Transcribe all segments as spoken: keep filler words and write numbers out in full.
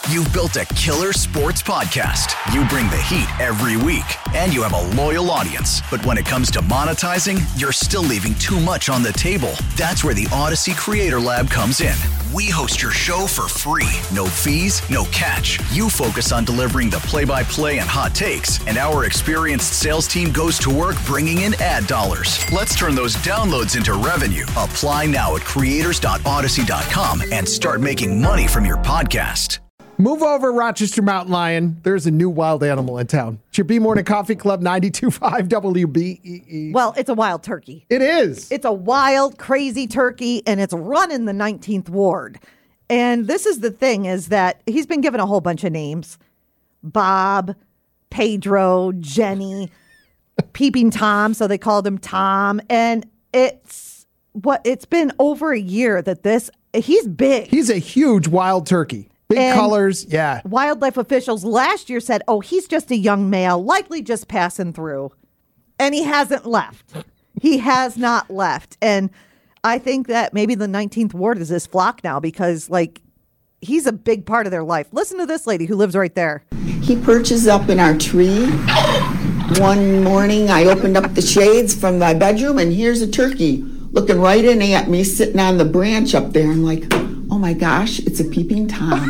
You've built a killer sports podcast. You bring the heat every week, and you have a loyal audience. But when it comes to monetizing, you're still leaving too much on the table. That's where the Odyssey Creator Lab comes in. We host your show for free. No fees, no catch. You focus on delivering the play-by-play and hot takes, and our experienced sales team goes to work bringing in ad dollars. Let's turn those downloads into revenue. Apply now at creators dot odyssey dot com and start making money from your podcast. Move over, Rochester Mountain Lion. There's a new wild animal in town. It's your B Morning Coffee Club, ninety-two point five W B E E. Well, it's a wild turkey. It is. It's a wild, crazy turkey, and it's running the nineteenth Ward. And this is the thing, is that he's been given a whole bunch of names. Bob, Pedro, Jenny, Peeping Tom, so they called him Tom. And it's what it's been over a year that this, he's big. He's a huge wild turkey. Big And colors, yeah. Wildlife officials last year said, oh, he's just a young male, likely just passing through. And he hasn't left. He has not left. And I think that maybe the nineteenth Ward is his flock now because, like, he's a big part of their life. Listen to this lady who lives right there. He perches up in our tree. One morning, I opened up the shades from my bedroom, and here's a turkey looking right in at me, sitting on the branch up there. I'm like, oh my gosh, it's a Peeping Tom.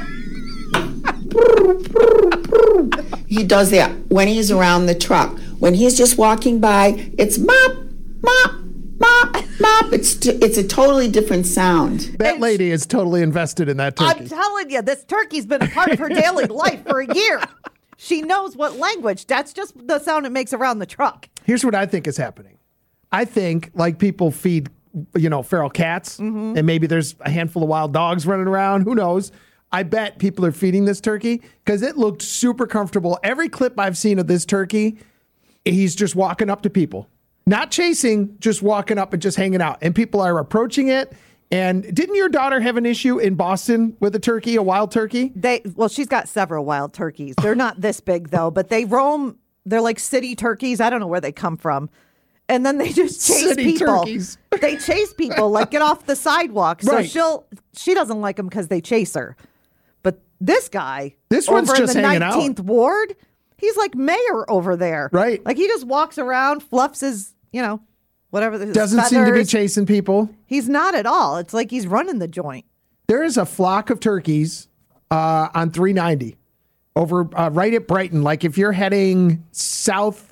He does that when he's around the truck. When he's just walking by, it's mop, mop, mop, mop. It's t- it's a totally different sound. That lady is totally invested in that turkey. I'm telling you, this turkey's been a part of her daily life for a year. She knows what language. That's just the sound it makes around the truck. Here's what I think is happening. I think, like people feed, you know, feral cats, mm-hmm. and maybe there's a handful of wild dogs running around. Who knows? I bet people are feeding this turkey because it looked super comfortable. Every clip I've seen of this turkey, he's just walking up to people. Not chasing, just walking up and just hanging out. And people are approaching it. And didn't your daughter have an issue in Boston with a turkey, a wild turkey? They Well, she's got several wild turkeys. They're not this big, though, but they roam. They're like city turkeys. I don't know where they come from. And then they just chase City people. Turkeys. They chase people, like get off the sidewalk. So Right. she'll she doesn't like them because they chase her. But this guy, This one's over just in the hanging out. nineteenth Ward, he's like mayor over there. Right. Like he just walks around, fluffs his, you know, whatever. His Doesn't feathers. seem to be chasing people. He's not at all. It's like he's running the joint. There is a flock of turkeys uh, on three ninety over uh, right at Brighton. Like if you're heading south,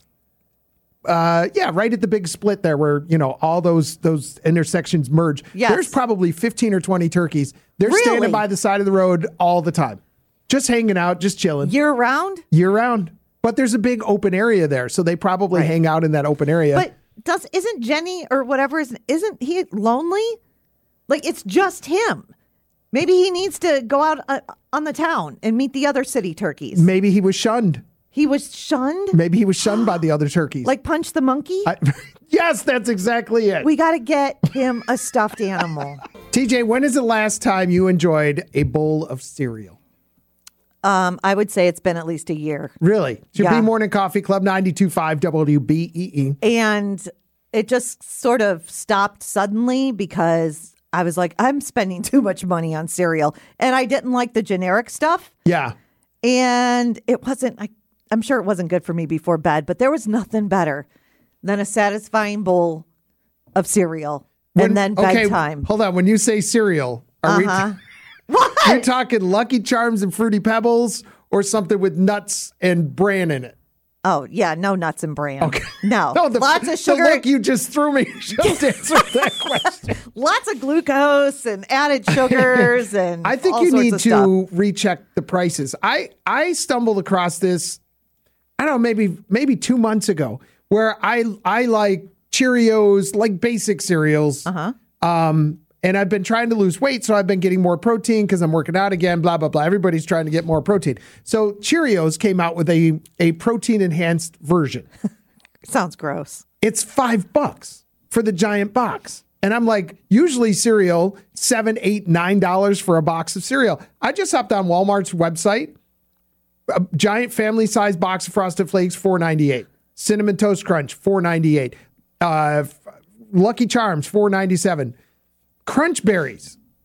uh, yeah, right at the big split there where, you know, all those those intersections merge. Yes. There's probably fifteen or twenty turkeys. They're Really? standing by the side of the road all the time, just hanging out, just chilling. Year round? Year round. But there's a big open area there, so they probably Right. hang out in that open area. But does isn't Jenny or whatever is isn't he lonely? Like it's just him. Maybe he needs to go out uh, on the town and meet the other city turkeys. Maybe he was shunned. He was shunned. Maybe he was shunned by the other turkeys. Like Punch the Monkey. I, yes, that's exactly it. We got to get him a stuffed animal. T J, when is the last time you enjoyed a bowl of cereal? Um, I would say it's been at least a year. Really? It's your Yeah. B Morning Coffee Club, ninety-two point five W B E E. And it just sort of stopped suddenly because I was like, I'm spending too much money on cereal. And I didn't like the generic stuff. Yeah. And it wasn't, I, I'm sure it wasn't good for me before bed, but there was nothing better than a satisfying bowl of cereal When- and then okay, bedtime. Hold on. When you say cereal, are Uh-huh. we t- you're talking Lucky Charms and Fruity Pebbles or something with nuts and bran in it? Oh, yeah, no nuts and bran. Okay. No, No, the, lots of sugar, The look you just threw me just answered that question. lots of glucose and added sugars and I think all you sorts need of to stuff. recheck the prices. I I stumbled across this, I don't know, maybe maybe two months ago, where I I like Cheerios, like basic cereals. Uh-huh. Um, and I've been trying to lose weight, so I've been getting more protein because I'm working out again, blah, blah, blah. Everybody's trying to get more protein. So Cheerios came out with a, a protein-enhanced version. Sounds gross. It's five bucks for the giant box. And I'm like, usually cereal, seven, eight, nine dollars for a box of cereal. I just hopped on Walmart's website. A giant family size box of Frosted Flakes, four ninety-eight. Cinnamon Toast Crunch, four ninety-eight. Uh, Lucky Charms, four ninety-seven. Crunch Berries,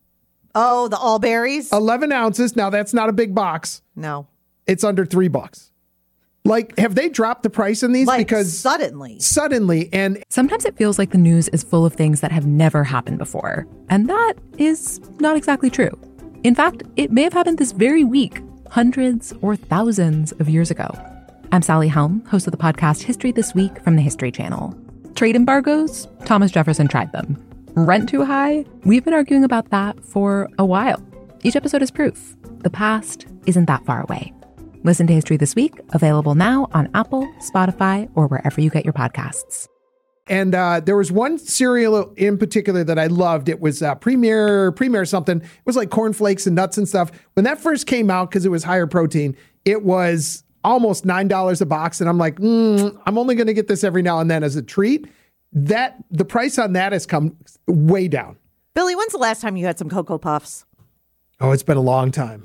Oh, the all berries? eleven ounces. Now, that's not a big box. No. It's under three bucks. Like, have they dropped the price in these? Like because suddenly. Suddenly. And sometimes it feels like the news is full of things that have never happened before. And that is not exactly true. In fact, it may have happened this very week, hundreds or thousands of years ago. I'm Sally Helm, host of the podcast History This Week from the History Channel. Trade embargoes? Thomas Jefferson tried them. Rent too high? We've been arguing about that for a while. Each episode is proof. The past isn't that far away. Listen to History This Week, available now on Apple, Spotify, or wherever you get your podcasts. And uh, there was one cereal in particular that I loved. It was uh, Premier, Premier something. It was like cornflakes and nuts and stuff. When that first came out, because it was higher protein, it was almost nine dollars a box. And I'm like, mm, I'm only going to get this every now and then as a treat. That the price on that has come way down. Billy, when's the last time you had some Cocoa Puffs? Oh, it's been a long time.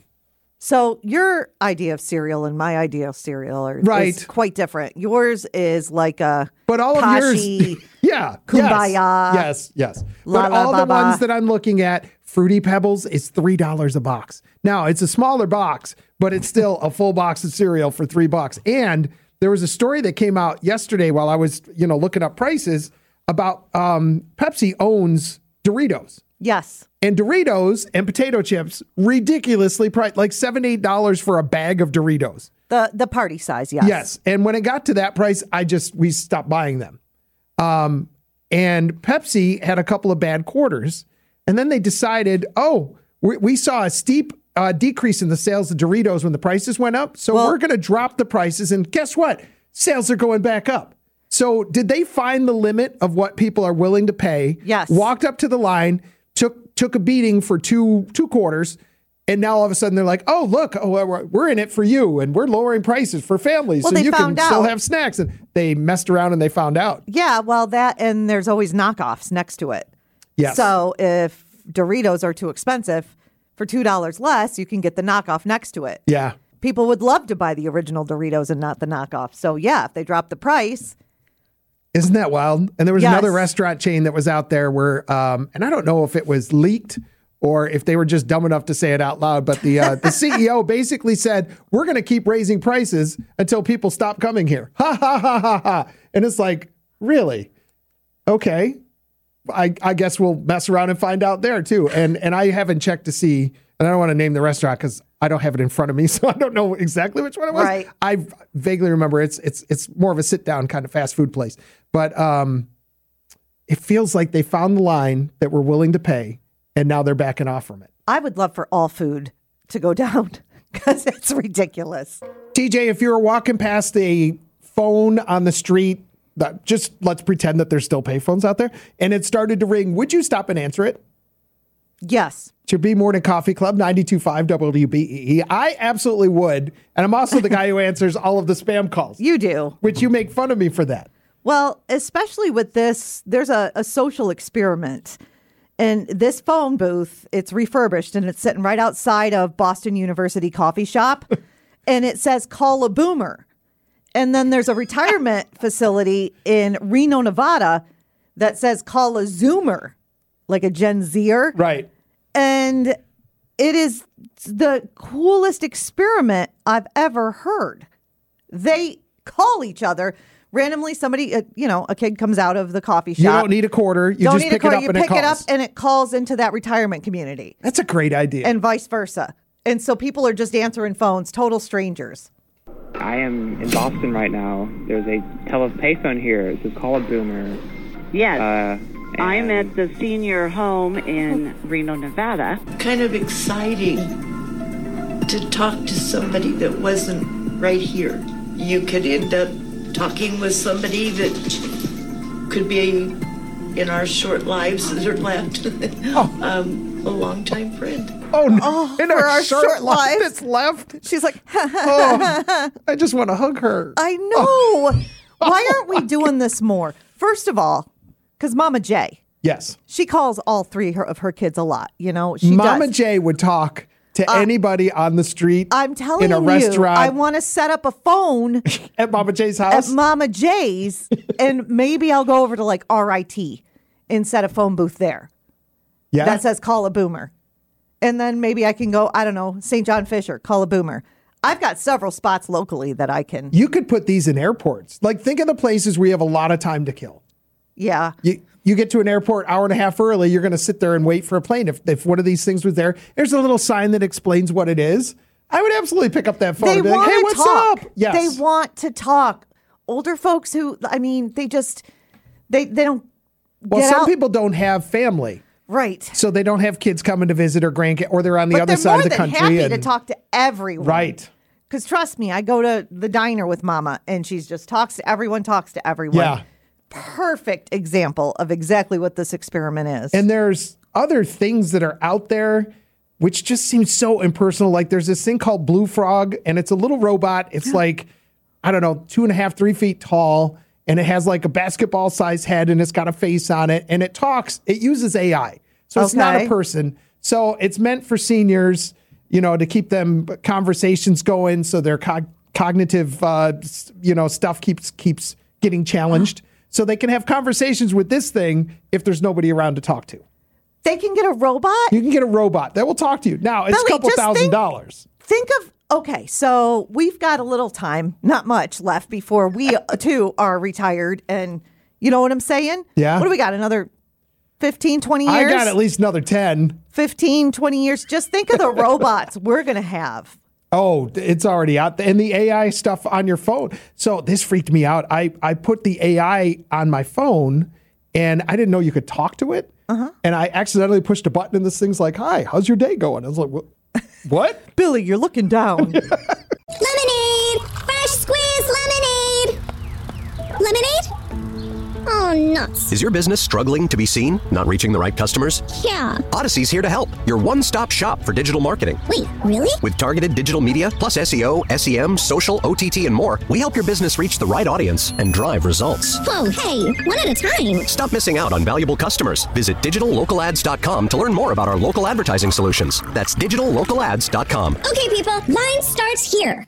So your idea of cereal and my idea of cereal are right. is quite different. Yours is like a but all of Kashi, yours, yeah, Kumbaya, yes, yes. yes. La but la all ba the ba. ones that I'm looking at, Fruity Pebbles, is three dollars a box. Now it's a smaller box, but it's still a full box of cereal for three bucks. And there was a story that came out yesterday while I was, you know, looking up prices about um, Pepsi owns Doritos. Yes. And Doritos and potato chips ridiculously priced, like seven, eight dollars for a bag of Doritos. The the party size, yes. Yes. And when it got to that price, I just we stopped buying them. Um, and Pepsi had a couple of bad quarters, and then they decided, oh, we, we saw a steep uh, decrease in the sales of Doritos when the prices went up. So Well- we're going to drop the prices, and guess what? Sales are going back up. So did they find the limit of what people are willing to pay? Yes. Walked up to the line, took took a beating for two two quarters, and now all of a sudden they're like, oh, look, oh, we're, we're in it for you, and we're lowering prices for families, Well, so they you can found still out. have snacks. And they messed around and they found out. Yeah, well, that and there's always knockoffs next to it. Yes. So if Doritos are too expensive, for two dollars less, you can get the knockoff next to it. Yeah. People would love to buy the original Doritos and not the knockoff. So yeah, if they drop the price. Isn't that wild? And there was Yes. another restaurant chain that was out there where, um, and I don't know if it was leaked or if they were just dumb enough to say it out loud, but the uh, the C E O basically said, we're going to keep raising prices until people stop coming here. Ha, ha, ha, ha, ha. And it's like, really? Okay. I, I guess we'll mess around and find out there too. And and I haven't checked to see, and I don't want to name the restaurant because I don't have it in front of me, so I don't know exactly which one it was. Right. I vaguely remember it's it's it's more of a sit down kind of fast food place, but um, it feels like they found the line that we're willing to pay, and now they're backing off from it. I would love for all food to go down because it's ridiculous. T J, if you were walking past a phone on the street, that just let's pretend that there's still payphones out there, and it started to ring, would you stop and answer it? Yes. To be Morning Coffee Club, ninety-two point five W B E E. I absolutely would. And I'm also the guy who answers all of the spam calls. You do. Which you make fun of me for that. Well, especially with this, there's a, a social experiment. And this phone booth, it's refurbished and it's sitting right outside of Boston University coffee shop. And it says, call a boomer. And then there's a retirement facility in Reno, Nevada that says, call a Zoomer, like a Gen Zer. Right. And it is the coolest experiment I've ever heard. They call each other. Randomly, somebody, uh, you know, a kid comes out of the coffee shop. You don't need a quarter. You don't just need pick a quarter. it up you and pick it calls. it up and it calls into that retirement community. That's a great idea. And vice versa. And so people are just answering phones, total strangers. I am in Boston right now. There's a tele-payphone here. It says call a boomer. Yes. Uh, I'm and- at the senior home in Reno, Nevada. Kind of exciting to talk to somebody that wasn't right here. You could end up talking with somebody that could be in our short lives that are left, um, a longtime friend. Oh, no. Oh, in for our, our short, short life lives. that's left. She's like, Oh, I just want to hug her. I know. Why aren't we doing this more? First of all, because Mama J, Yes. she calls all three her- of her kids a lot. You know, she Mama does. J would talk to Uh, anybody on the street. I'm telling in a you, restaurant I want to set up a phone at Mama J's at house. Mama J's, and maybe I'll go over to like R I T and set a phone booth there yeah. that says call a boomer. And then maybe I can go, I don't know, Saint John Fisher, call a boomer. I've got several spots locally that I can. You could put these in airports. Like, think of the places where you have a lot of time to kill. Yeah. You you get to an airport hour and a half early, you're going to sit there and wait for a plane. If, if one of these things was there, there's a little sign that explains what it is. I would absolutely pick up that phone They and be like, want hey, to what's talk. up? Yes. They want to talk. Older folks who, I mean, they just, they, they don't Well, get some out. people don't have family. Right. So they don't have kids coming to visit or grandkids, or they're on the But other they're side more of the than country. happy and, to talk to everyone. Right. Because trust me, I go to the diner with Mama, and she's just talks to everyone, talks to everyone. Yeah. Perfect example of exactly what this experiment is. And there's other things that are out there which just seem so impersonal. Like there's this thing called Blue Frog, and it's a little robot. It's like, I don't know, two and a half, three feet tall, and it has like a basketball size head, and it's got a face on it, and it talks. It uses A I. So it's not Okay. a person. So it's meant for seniors, you know, to keep them conversations going so their cog- cognitive, uh, s- you know, stuff keeps keeps getting challenged. So they can have conversations with this thing if there's nobody around to talk to. They can get a robot? You can get a robot that will talk to you. Now, it's Billy, a couple just thousand think- dollars. Think of, okay, so we've got a little time, not much left before we uh, too are retired. And you know what I'm saying? Yeah. What do we got? Another fifteen, twenty years? I got at least another ten. fifteen, twenty years. Just think of the robots we're going to have. Oh, it's already out there. And the A I stuff on your phone. So this freaked me out. I, I put the A I on my phone, and I didn't know you could talk to it. Uh-huh. And I accidentally pushed a button, and this thing's like, hi, how's your day going? I was like, what? What? Billy, you're looking down. Lemonade! Fresh squeezed lemonade! Lemonade? Oh, nuts. Is your business struggling to be seen? Not reaching the right customers? Yeah. Odyssey's here to help. Your one-stop shop for digital marketing. Wait, really? With targeted digital media, plus S E O, S E M, social, O T T, and more, we help your business reach the right audience and drive results. Whoa, hey, one at a time. Stop missing out on valuable customers. Visit digital local ads dot com to learn more about our local advertising solutions. That's digital local ads dot com. Okay, people, line starts here.